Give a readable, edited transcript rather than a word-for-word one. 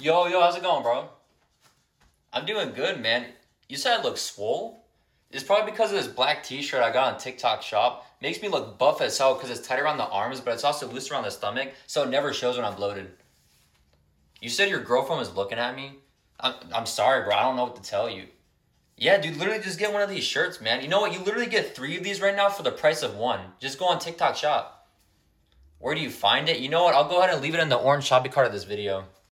Yo, how's it going, bro? I'm doing good, man. You said I look swole? It's probably because of this black t-shirt I got on TikTok Shop. Makes me look buff as hell because it's tight around the arms, but it's also loose around the stomach, so it never shows when I'm bloated. You said your girlfriend was looking at me? I'm sorry, bro. I don't know what to tell you. Yeah, dude, literally just get one of these shirts, man. You know what? You literally get three of these right now for the price of one. Just go on TikTok Shop. Where do you find it? You know what? I'll go ahead and leave it in the orange shopping cart of this video.